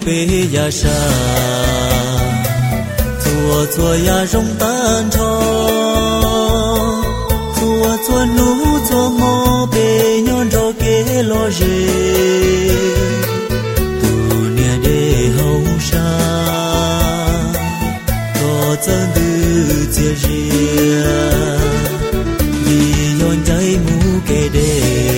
bê ya sa chùa chùa ya rong tan cho chùa chùa nú chùa mò bê nhon rô kê lo rê tu nia đê hậu sa có chân tư chia ria vì nhon cháy mũ kê đê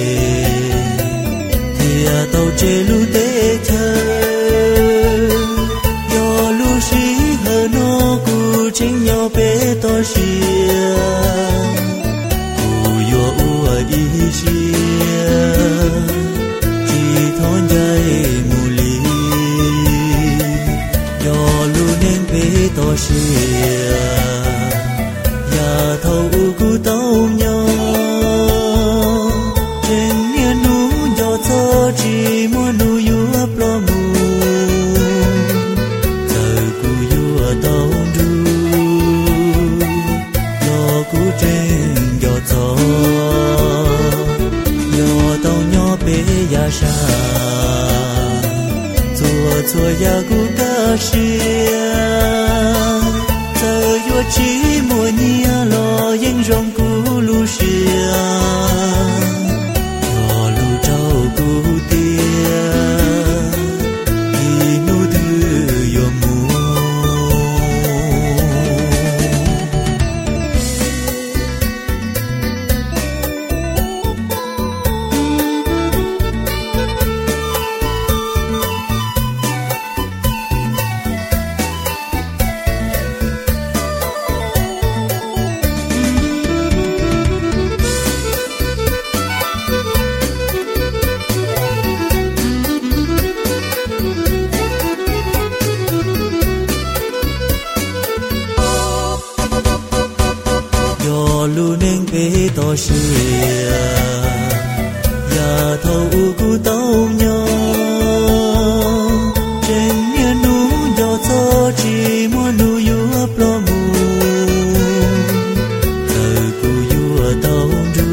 thìa tàu chê lu tê chơi yo lu sĩ hờ nó cu chính nhau bê to xìa cu yo ua y xìa chỉ thon dây mù lì yo lu nên bê to xìa ya thâu cu tàu nhau trên nia nú yo cho chỉ muốn nu yu ấp lo mù giờ cu yu tàu du lo cu trên yo cho yo tàu nhỏ bê ya sa chùa chùa ya cu ca xia giờ yo chỉ mua nia lo yên rong cu lu xia yo lu trâu cu tia đi nu thư yo mu lu nên bê to xìa ya thâu cu tàu nhau trên nia nú yo cho chỉ muốn nu yu ấp lo mù giờ cu yu tàu du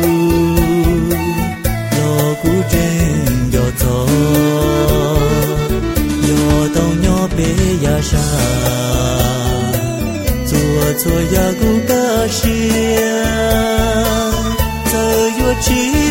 lo cu trên yo cho yo tàu nhỏ bê ya sa chùa chùa ya cu ca xia giờ yo chỉ